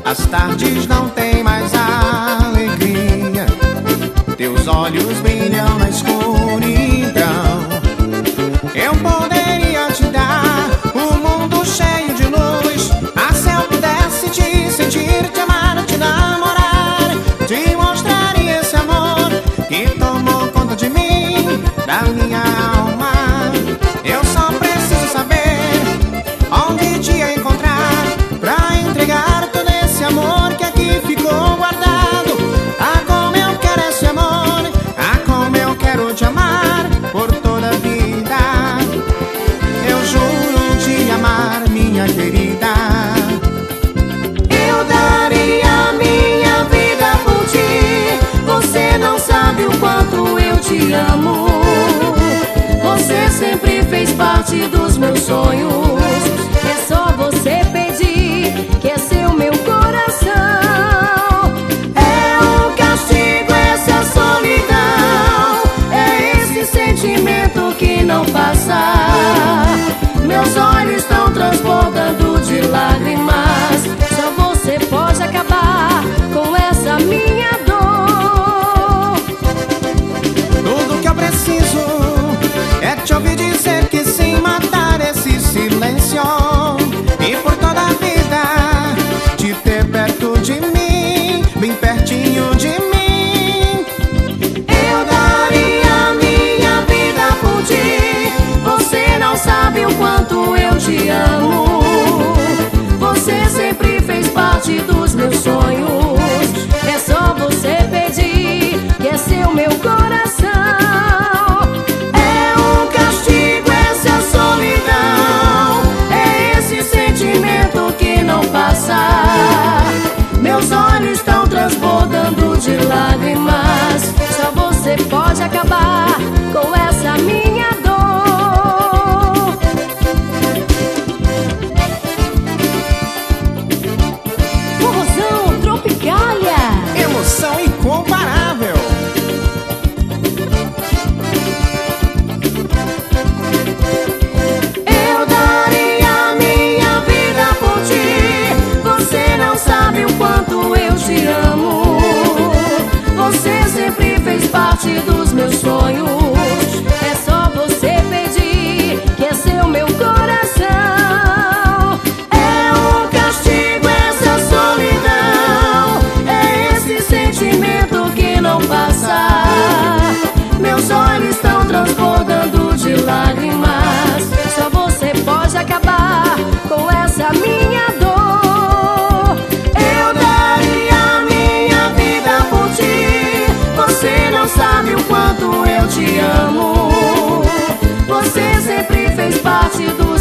As tardes não têm mais alegria, teus olhos brilham na escuridão. Eu poderia te dar um mundo cheio de luz, ah, se eu pudesse te sentir, te amar, te namorar, te mostraria esse amor que tomou conta de mim, da minha alma. Eu só preciso saber onde te encontrar pra entregar todo esse amor que aqui ficou guardado. Ah, como eu quero esse amor, ah, como eu quero te amar por toda a vida. Eu juro te amar, minha querida. Eu daria minha vida por ti. Você não sabe o quanto eu te amo. Você sempre fez parte dos meus sonhos. É só você pedir, que é seu meu coração. É um castigo essa solidão, é esse sentimento que não passa. Meus olhos estão transbordando de lágrimas. Só você pode acabar com essa minha dor. Tudo que eu preciso é te ouvir dizer que sim, matar esse silêncio, e por toda a vida te ter perto de mim, bem pertinho de mim. Eu daria minha vida por ti. Você não sabe o quanto eu te amo. Você sempre fez parte dos meus sonhos. É só você pedir, que é seu meu coração. É um castigo essa solidão, é esse sentimento que não passa. Meus olhos estão transbordando de lágrimas. Só você pode acabar com essa minha dor. Forrozão Tropicália, Emoção incomparável. eu daria minha vida por ti. Você não sabe o quanto eu te amo. Você sempre fez parte dos meus sonhos. É só você pedir, que é seu meu coração. É um castigo essa solidão, é esse sentimento que não passa. Meus olhos estão transbordando de lágrimas. Só você pode acabar com essa minha dor. Eu daria minha vida por ti. Você não sabe o quanto eu te amo. Você sempre fez parte do